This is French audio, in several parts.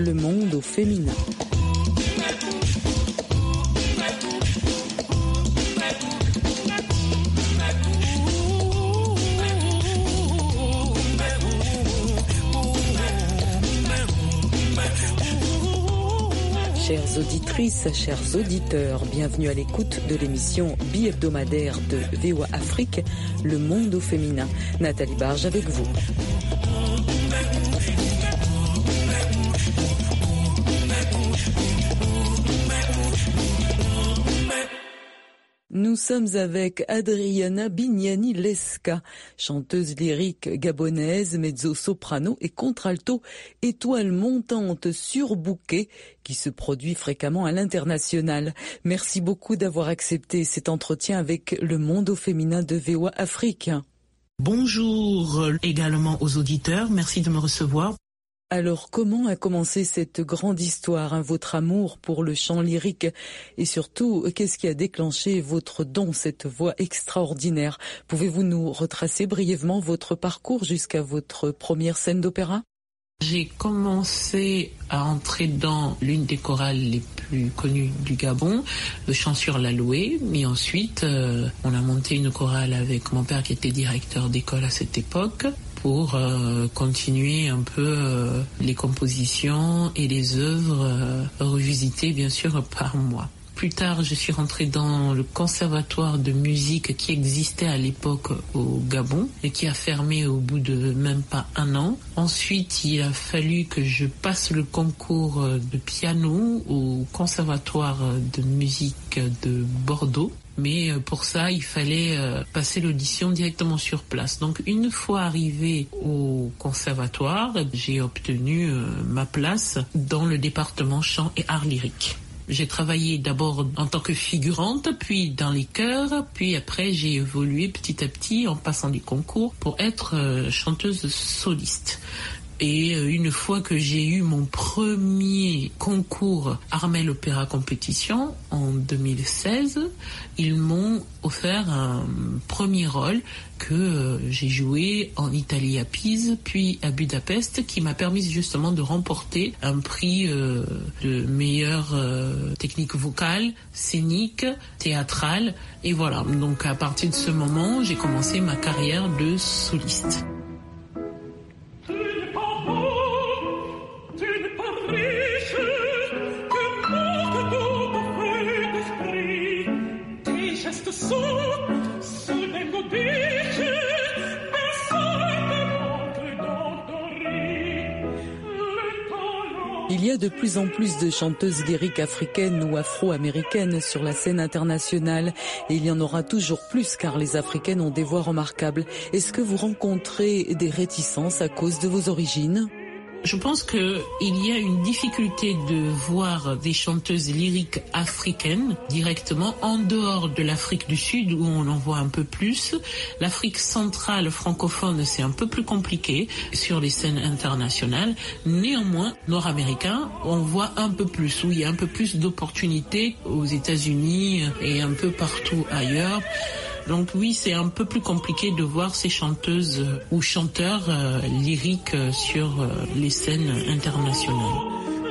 le monde au féminin. Chères auditrices, chers auditeurs, bienvenue à l'écoute de l'émission bi-hebdomadaire de VOA Afrique, Le Monde au Féminin. Nathalie Barge avec vous. Nous sommes avec Adriana Bignani-Leska, chanteuse lyrique gabonaise, mezzo-soprano et contralto, étoile montante surbookée qui se produit fréquemment à l'international. Merci beaucoup d'avoir accepté cet entretien avec Le Monde au Féminin de VOA Afrique. Bonjour également aux auditeurs, merci de me recevoir. Alors, comment a commencé cette grande histoire, votre amour pour le chant lyrique et surtout, qu'est-ce qui a déclenché votre don, cette voix extraordinaire? Pouvez-vous nous retracer brièvement votre parcours jusqu'à votre première scène d'opéra? J'ai commencé à entrer dans l'une des chorales les plus connues du Gabon, le chant sur l'Aloé, mais ensuite on a monté une chorale avec mon père qui était directeur d'école à cette époque, pour continuer un peu les compositions et les œuvres revisitées bien sûr par moi. Plus tard, je suis rentrée dans le conservatoire de musique qui existait à l'époque au Gabon et qui a fermé au bout de même pas un an. Ensuite, il a fallu que je passe le concours de piano au conservatoire de musique de Bordeaux. Mais pour ça, il fallait passer l'audition directement sur place. Donc, une fois arrivée au conservatoire, j'ai obtenu ma place dans le département chant et art lyrique. J'ai travaillé d'abord en tant que figurante, puis dans les chœurs, puis après j'ai évolué petit à petit en passant des concours pour être chanteuse soliste. Et une fois que j'ai eu mon premier concours Armel Opéra Compétition en 2016, ils m'ont offert un premier rôle que j'ai joué en Italie à Pise, puis à Budapest, qui m'a permis justement de remporter un prix de meilleure technique vocale, scénique, théâtrale. Et voilà, donc à partir de ce moment, j'ai commencé ma carrière de soliste. Il y a de plus en plus de chanteuses lyriques africaines ou afro-américaines sur la scène internationale et il y en aura toujours plus car les africaines ont des voix remarquables. Est-ce que vous rencontrez des réticences à cause de vos origines ? Je pense qu'il y a une difficulté de voir des chanteuses lyriques africaines directement en dehors de l'Afrique du Sud où on en voit un peu plus. L'Afrique centrale francophone, c'est un peu plus compliqué sur les scènes internationales. Néanmoins, nord-américain, on voit un peu plus, où il y a un peu plus d'opportunités aux États-Unis et un peu partout ailleurs. Donc oui, c'est un peu plus compliqué de voir ces chanteuses ou chanteurs lyriques sur les scènes internationales.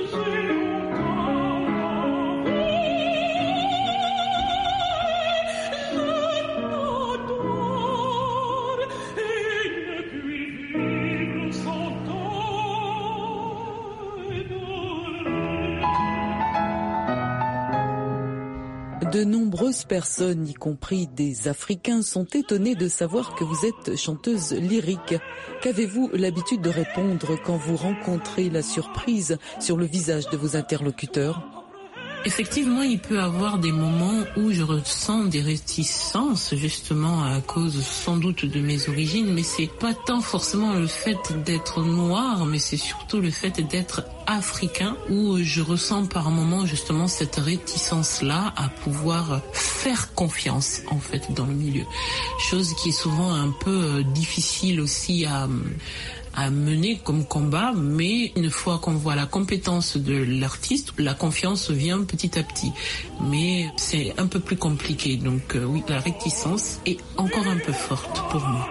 De nombreuses personnes, y compris des Africains, sont étonnées de savoir que vous êtes chanteuse lyrique. Qu'avez-vous l'habitude de répondre quand vous rencontrez la surprise sur le visage de vos interlocuteurs ? Effectivement, il peut y avoir des moments où je ressens des réticences, justement à cause sans doute de mes origines, mais c'est pas tant forcément le fait d'être noir, mais c'est surtout le fait d'être africain, où je ressens par moments justement cette réticence-là à pouvoir faire confiance en fait dans le milieu. Chose qui est souvent un peu difficile aussi à mener comme combat, mais une fois qu'on voit la compétence de l'artiste, la confiance vient petit à petit. Mais c'est un peu plus compliqué, donc oui, la réticence est encore un peu forte pour moi.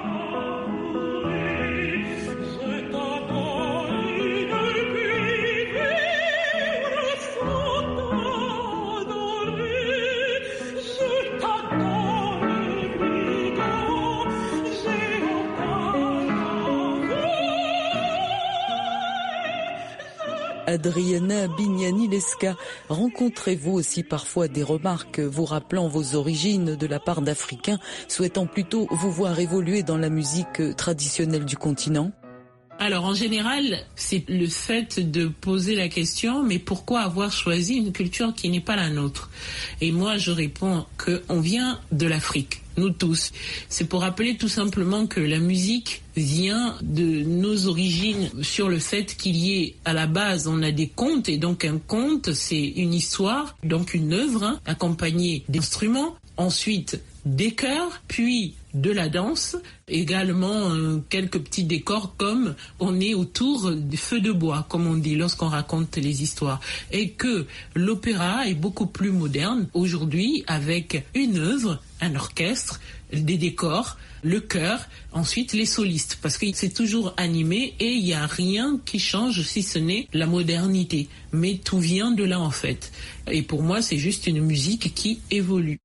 Adriana Bignani-Lesca, rencontrez-vous aussi parfois des remarques vous rappelant vos origines de la part d'Africains souhaitant plutôt vous voir évoluer dans la musique traditionnelle du continent ? Alors en général, c'est le fait de poser la question, mais pourquoi avoir choisi une culture qui n'est pas la nôtre ? Et moi je réponds qu'on vient de l'Afrique, nous tous. C'est pour rappeler tout simplement que la musique vient de nos origines sur le fait qu'il y ait à la base, on a des contes, et donc un conte c'est une histoire, donc une œuvre accompagnée d'instruments, ensuite des chœurs, puis de la danse, également quelques petits décors comme on est autour des feux de bois, comme on dit lorsqu'on raconte les histoires. Et que l'opéra est beaucoup plus moderne aujourd'hui avec une œuvre, un orchestre, des décors, le chœur, ensuite les solistes, parce que c'est toujours animé et il n'y a rien qui change si ce n'est la modernité. Mais tout vient de là en fait. Et pour moi, c'est juste une musique qui évolue.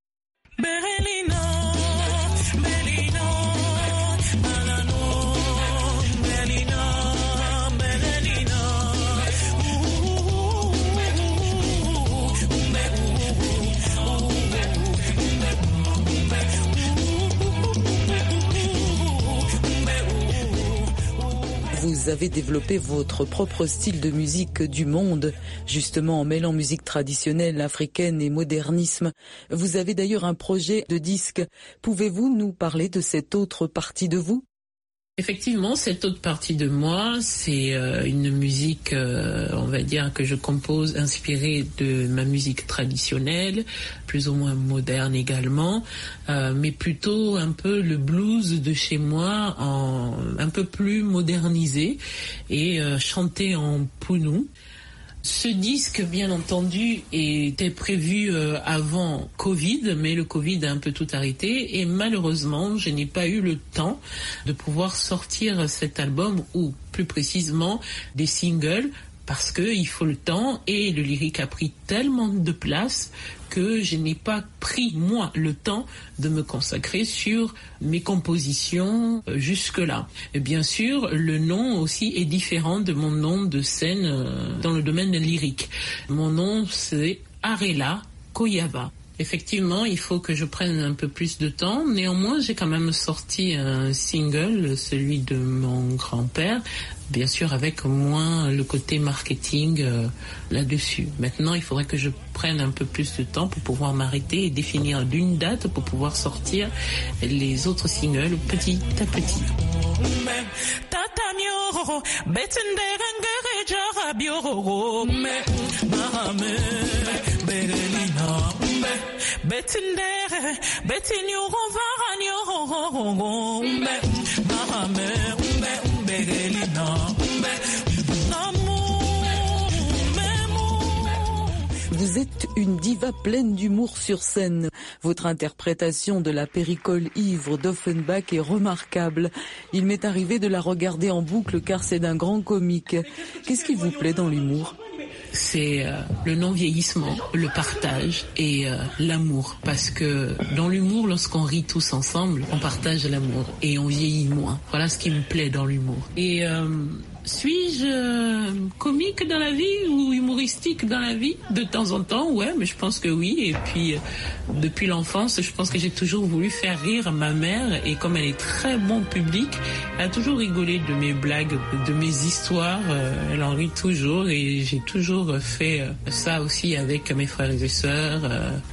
Vous avez développé votre propre style de musique du monde, justement en mêlant musique traditionnelle africaine et modernisme. Vous avez d'ailleurs un projet de disque. Pouvez-vous nous parler de cette autre partie de vous ? Effectivement, cette autre partie de moi, c'est une musique, on va dire, que je compose inspirée de ma musique traditionnelle, plus ou moins moderne également, mais plutôt un peu le blues de chez moi, un peu plus modernisé et chanté en pounou. Ce disque, bien entendu, était prévu avant Covid, mais le Covid a un peu tout arrêté et malheureusement, je n'ai pas eu le temps de pouvoir sortir cet album ou plus précisément des singles parce qu'il faut le temps et le lyrique a pris tellement de place que je n'ai pas pris, moi, le temps de me consacrer sur mes compositions jusque-là. Et bien sûr, le nom aussi est différent de mon nom de scène dans le domaine lyrique. Mon nom, c'est Arela Koyava. Effectivement, il faut que je prenne un peu plus de temps. Néanmoins, j'ai quand même sorti un single, celui de mon grand-père, bien sûr avec moins le côté marketing là-dessus. Maintenant, il faudrait que je prenne un peu plus de temps pour pouvoir m'arrêter et définir une date pour pouvoir sortir les autres singles petit à petit. Vous êtes une diva pleine d'humour sur scène. Votre interprétation de la Péricole ivre d'Offenbach est remarquable. Il m'est arrivé de la regarder en boucle car c'est d'un grand comique. Qu'est-ce qui vous plaît dans l'humour ? C'est le non-vieillissement, le partage et l'amour. Parce que dans l'humour, lorsqu'on rit tous ensemble, on partage l'amour et on vieillit moins. Voilà ce qui me plaît dans l'humour. Et suis-je comique dans la vie ou humoristique dans la vie ? De temps en temps, ouais, mais je pense que oui. Et puis, depuis l'enfance, je pense que j'ai toujours voulu faire rire ma mère. Et comme elle est très bon public, elle a toujours rigolé de mes blagues, de mes histoires. Elle en rit toujours et j'ai toujours fait ça aussi avec mes frères et sœurs.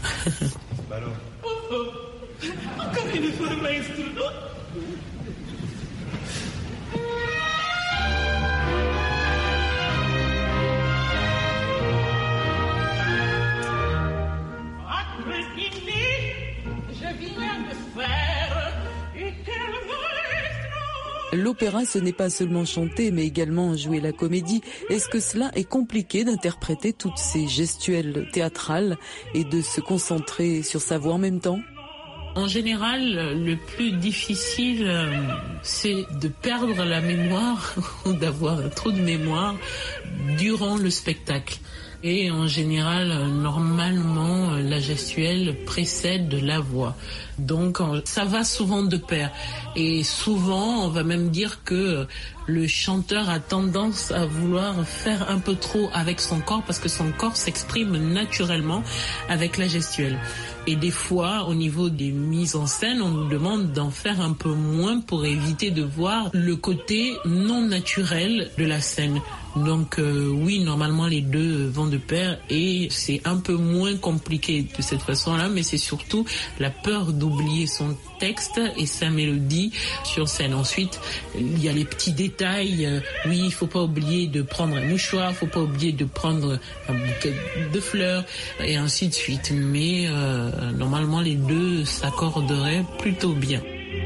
L'opéra, ce n'est pas seulement chanter, mais également jouer la comédie. Est-ce que cela est compliqué d'interpréter toutes ces gestuelles théâtrales et de se concentrer sur sa voix en même temps ? En général, le plus difficile, c'est de perdre la mémoire ou d'avoir trop de mémoire durant le spectacle. Et en général, normalement, la gestuelle précède la voix. Donc ça va souvent de pair. Et souvent, on va même dire que le chanteur a tendance à vouloir faire un peu trop avec son corps parce que son corps s'exprime naturellement avec la gestuelle. Et des fois, au niveau des mises en scène, on nous demande d'en faire un peu moins pour éviter de voir le côté non naturel de la scène. Donc oui, normalement les deux vont de pair et c'est un peu moins compliqué de cette façon-là, mais c'est surtout la peur d'oublier son texte et sa mélodie sur scène. Ensuite, il y a les petits détails. Oui, il faut pas oublier de prendre un mouchoir, il faut pas oublier de prendre un bouquet de fleurs et ainsi de suite. Mais normalement les deux s'accorderaient plutôt bien.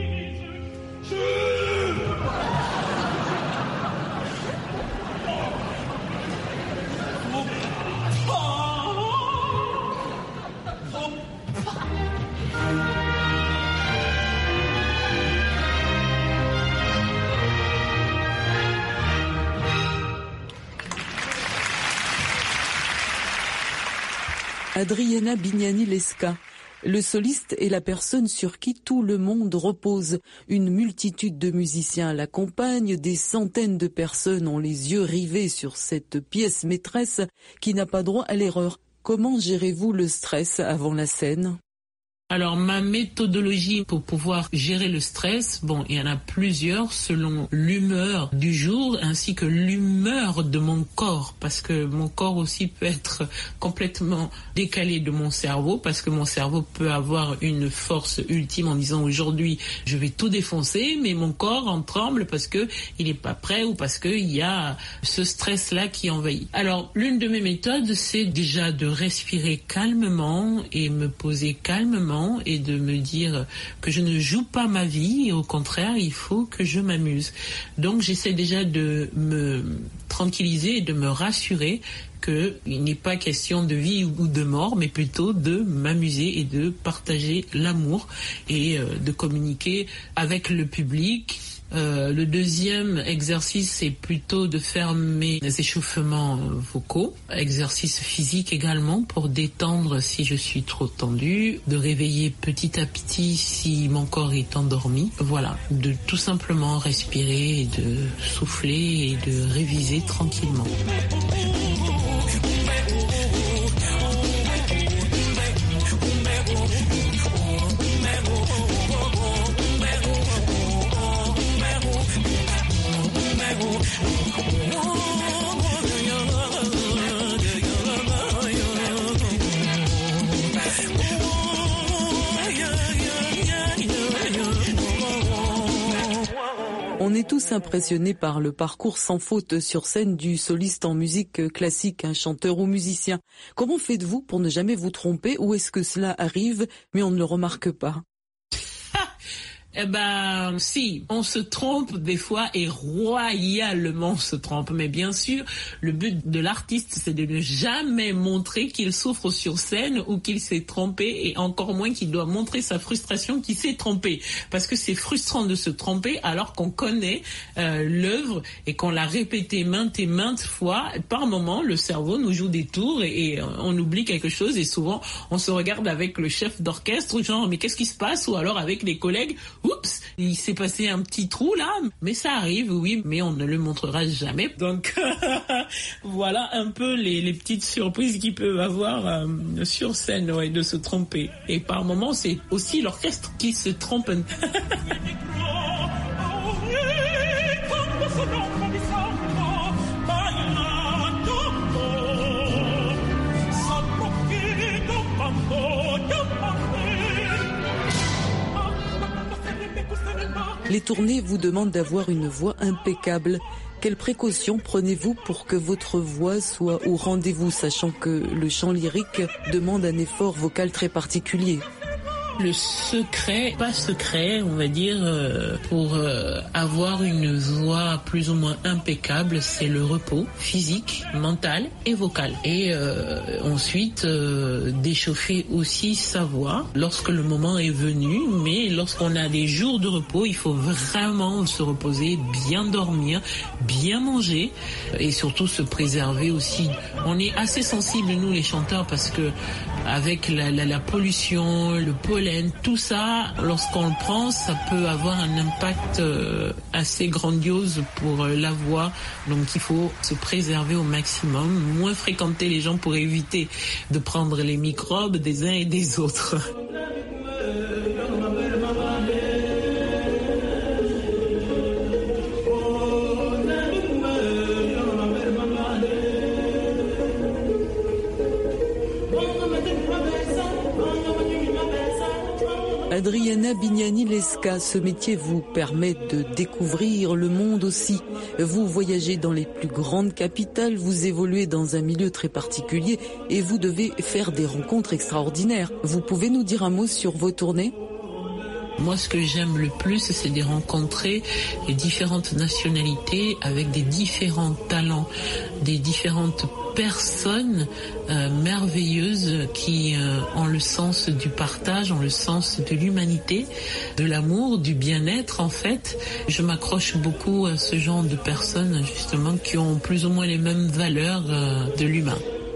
Adriana Bignani-Lesca. Le soliste est la personne sur qui tout le monde repose. Une multitude de musiciens l'accompagnent, des centaines de personnes ont les yeux rivés sur cette pièce maîtresse qui n'a pas droit à l'erreur. Comment gérez-vous le stress avant la scène ? Alors ma méthodologie pour pouvoir gérer le stress, bon, il y en a plusieurs selon l'humeur du jour ainsi que l'humeur de mon corps, parce que mon corps aussi peut être complètement décalé de mon cerveau, parce que mon cerveau peut avoir une force ultime en disant aujourd'hui je vais tout défoncer, mais mon corps en tremble parce que il est pas prêt ou parce que il y a ce stress-là qui envahit. Alors l'une de mes méthodes, c'est déjà de respirer calmement et me poser calmement et de me dire que je ne joue pas ma vie et au contraire il faut que je m'amuse. Donc j'essaie déjà de me tranquilliser et de me rassurer qu'il n'est pas question de vie ou de mort, mais plutôt de m'amuser et de partager l'amour et de communiquer avec le public. Le deuxième exercice, c'est plutôt de faire mes échauffements vocaux, exercice physique également pour détendre si je suis trop tendue, de réveiller petit à petit si mon corps est endormi. Voilà, de tout simplement respirer et de souffler et de réviser tranquillement. On est tous impressionnés par le parcours sans faute sur scène du soliste en musique classique, un chanteur ou musicien. Comment faites-vous pour ne jamais vous tromper ou est-ce que cela arrive mais on ne le remarque pas ? Eh ben, si, on se trompe des fois et royalement on se trompe. Mais bien sûr, le but de l'artiste, c'est de ne jamais montrer qu'il souffre sur scène ou qu'il s'est trompé et encore moins qu'il doit montrer sa frustration qu'il s'est trompé. Parce que c'est frustrant de se tromper alors qu'on connaît l'œuvre et qu'on l'a répété maintes et maintes fois. Par moment, le cerveau nous joue des tours et on oublie quelque chose et souvent on se regarde avec le chef d'orchestre, genre mais qu'est-ce qui se passe ? Ou alors avec les collègues, oups, il s'est passé un petit trou là, mais ça arrive, oui, mais on ne le montrera jamais. Donc voilà un peu les petites surprises qu'il peut avoir sur scène, ouais, de se tromper. Et par moments, c'est aussi l'orchestre qui se trompe. Les tournées vous demandent d'avoir une voix impeccable. Quelles précautions prenez-vous pour que votre voix soit au rendez-vous, sachant que le chant lyrique demande un effort vocal très particulier ? Le secret, pas secret, on va dire, pour avoir une voix plus ou moins impeccable, c'est le repos physique, mental et vocal. Et ensuite, d'échauffer aussi sa voix lorsque le moment est venu. Mais lorsqu'on a des jours de repos, il faut vraiment se reposer, bien dormir, bien manger et surtout se préserver aussi. On est assez sensibles, nous les chanteurs, parce que avec la pollution, le pollen, tout ça, lorsqu'on le prend, ça peut avoir un impact assez grandiose pour la voix. Donc il faut se préserver au maximum, moins fréquenter les gens pour éviter de prendre les microbes des uns et des autres. Adriana Bignani-Lesca, ce métier vous permet de découvrir le monde aussi. Vous voyagez dans les plus grandes capitales, vous évoluez dans un milieu très particulier et vous devez faire des rencontres extraordinaires. Vous pouvez nous dire un mot sur vos tournées ? Moi, ce que j'aime le plus, c'est de rencontrer les différentes nationalités avec des différents talents, des différentes personnes merveilleuses qui ont le sens du partage, ont le sens de l'humanité, de l'amour, du bien-être en fait. Je m'accroche beaucoup à ce genre de personnes justement qui ont plus ou moins les mêmes valeurs de l'humain.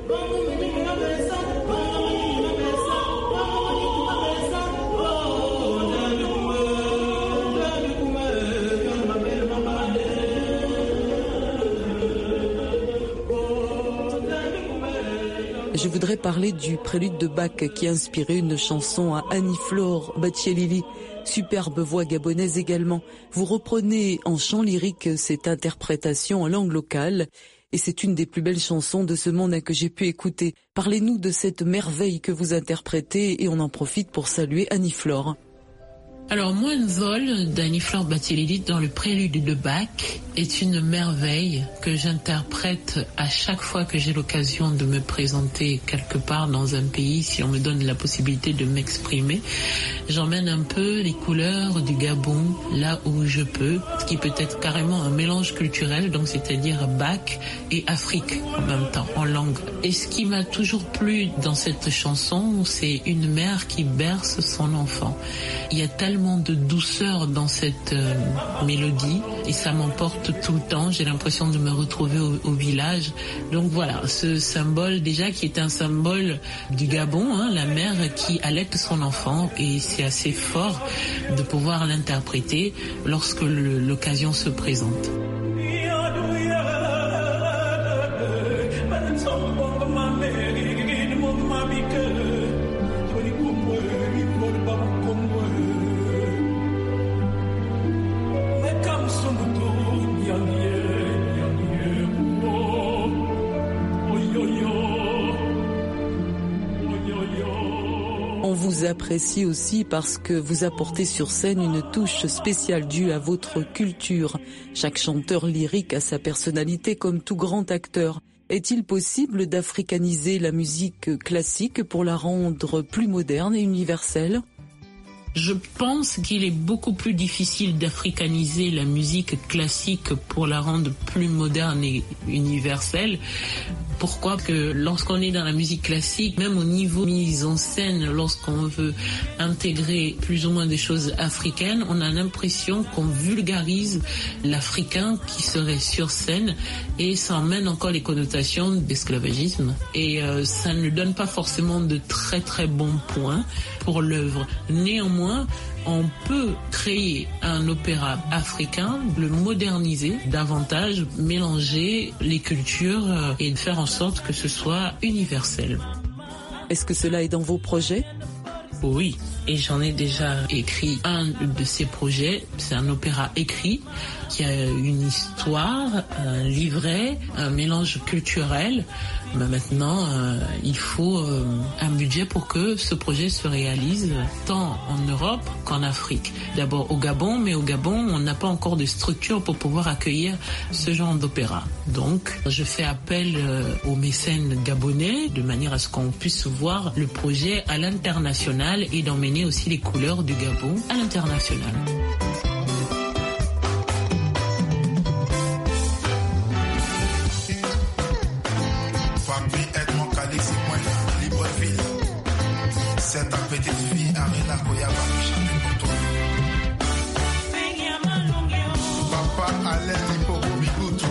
Je voudrais parler du prélude de Bach qui a inspiré une chanson à Annie-Flore Bacchelili, superbe voix gabonaise également. Vous reprenez en chant lyrique cette interprétation en langue locale et c'est une des plus belles chansons de ce monde que j'ai pu écouter. Parlez-nous de cette merveille que vous interprétez et on en profite pour saluer Annie-Flore. Alors, Moine Vol d'Annie-Flore Bacchelili dans le prélude de Bach est une merveille que j'interprète à chaque fois que j'ai l'occasion de me présenter quelque part dans un pays, si on me donne la possibilité de m'exprimer. J'emmène un peu les couleurs du Gabon là où je peux, ce qui peut être carrément un mélange culturel, donc c'est-à-dire Bach et Afrique en même temps, en langue. Et ce qui m'a toujours plu dans cette chanson, c'est une mère qui berce son enfant. Il y a tellement de douceur dans cette mélodie et ça m'emporte tout le temps. J'ai l'impression de me retrouver au village. Donc voilà, ce symbole déjà qui est un symbole du Gabon, la mère qui allaite son enfant et c'est assez fort de pouvoir l'interpréter lorsque l'occasion se présente. On vous apprécie aussi parce que vous apportez sur scène une touche spéciale due à votre culture. Chaque chanteur lyrique a sa personnalité comme tout grand acteur. Est-il possible d'africaniser la musique classique pour la rendre plus moderne et universelle ? Je pense qu'il est beaucoup plus difficile d'africaniser la musique classique pour la rendre plus moderne et universelle. Pourquoi ? Parce que lorsqu'on est dans la musique classique, même au niveau mise en scène, lorsqu'on veut intégrer plus ou moins des choses africaines, on a l'impression qu'on vulgarise l'Africain qui serait sur scène et ça emmène encore les connotations d'esclavagisme. Et ça ne donne pas forcément de très très bons points pour l'œuvre. Néanmoins, on peut créer un opéra africain, le moderniser davantage, mélanger les cultures et faire en sorte que ce soit universel. Est-ce que cela est dans vos projets ? Oui, et j'en ai déjà écrit un de ces projets. C'est un opéra écrit qui a une histoire, un livret, un mélange culturel. Mais maintenant, il faut un budget pour que ce projet se réalise tant en Europe qu'en Afrique. D'abord au Gabon, mais au Gabon, on n'a pas encore de structure pour pouvoir accueillir ce genre d'opéra. Donc, je fais appel aux mécènes gabonais de manière à ce qu'on puisse voir le projet à l'international et d'emmener aussi les couleurs du Gabon à l'international. C'est ta petite fille Arena Koyaba qui chante pour toi. Papa Alain Lipopo Bikutu.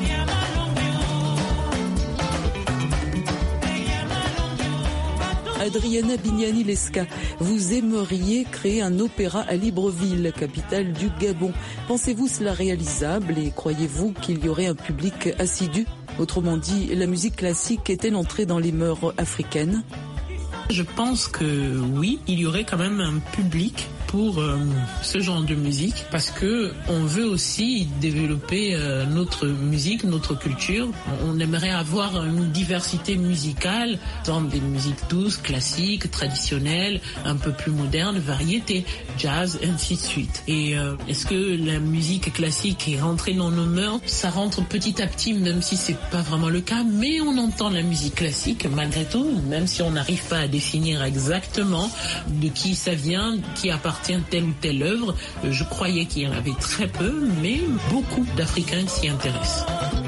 Adriana Bignani Leska, vous aimeriez créer un opéra à Libreville, capitale du Gabon. Pensez-vous cela réalisable et croyez-vous qu'il y aurait un public assidu? Autrement dit, la musique classique est-elle entrée dans les mœurs africaines? Je pense que oui, il y aurait quand même un public pour ce genre de musique parce que on veut aussi développer notre musique, notre culture. On aimerait avoir une diversité musicale, dans des musiques douces, classiques, traditionnelles, un peu plus modernes, variété, jazz, ainsi de suite. Et est-ce que la musique classique est rentrée dans nos mœurs? Ça rentre petit à petit, même si c'est pas vraiment le cas, mais on entend la musique classique malgré tout, même si on n'arrive pas à définir exactement de qui ça vient, qui appartient telle ou telle œuvre. Je croyais qu'il y en avait très peu, mais beaucoup d'Africains s'y intéressent.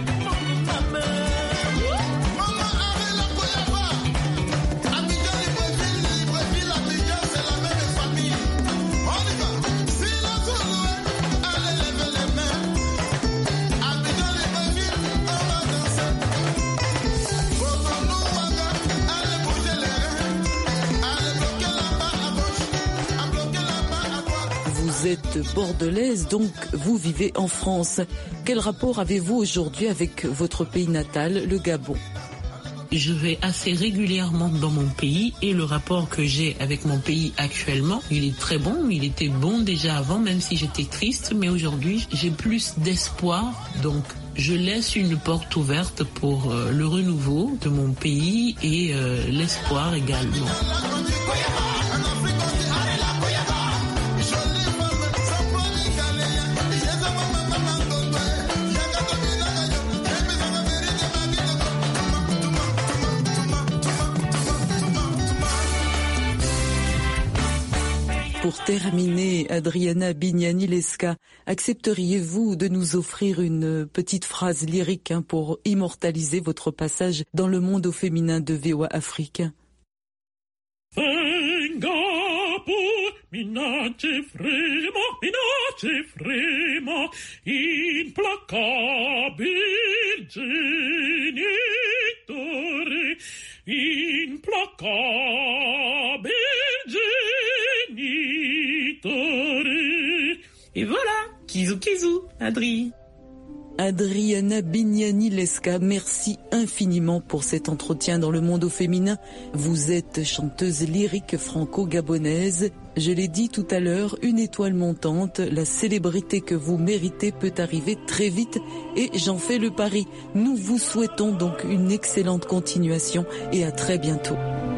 Vous êtes bordelaise, donc vous vivez en France. Quel rapport avez-vous aujourd'hui avec votre pays natal, le Gabon? Je vais assez régulièrement dans mon pays et le rapport que j'ai avec mon pays actuellement, il est très bon. Il était bon déjà avant, même si j'étais triste, mais aujourd'hui, j'ai plus d'espoir. Donc, je laisse une porte ouverte pour le renouveau de mon pays et l'espoir également. Pour terminer, Adriana Bignani Leska, accepteriez-vous de nous offrir une petite phrase lyrique pour immortaliser votre passage dans le monde au féminin de VOA Afrique? Et voilà, kizou kizou, Adri. Adriana Bignani Leska, merci infiniment pour cet entretien dans le monde au féminin. Vous êtes chanteuse lyrique franco-gabonaise. Je l'ai dit tout à l'heure, une étoile montante, la célébrité que vous méritez peut arriver très vite et j'en fais le pari. Nous vous souhaitons donc une excellente continuation et à très bientôt.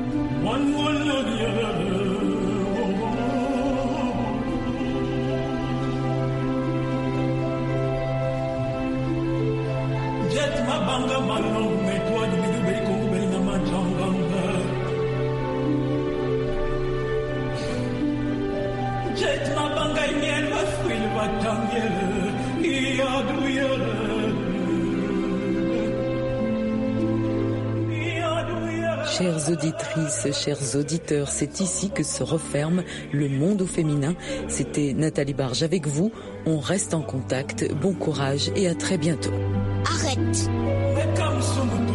Chères auditrices, chers auditeurs, c'est ici que se referme le monde au féminin. C'était Nathalie Barge avec vous. On reste en contact. Bon courage et à très bientôt. Arrête.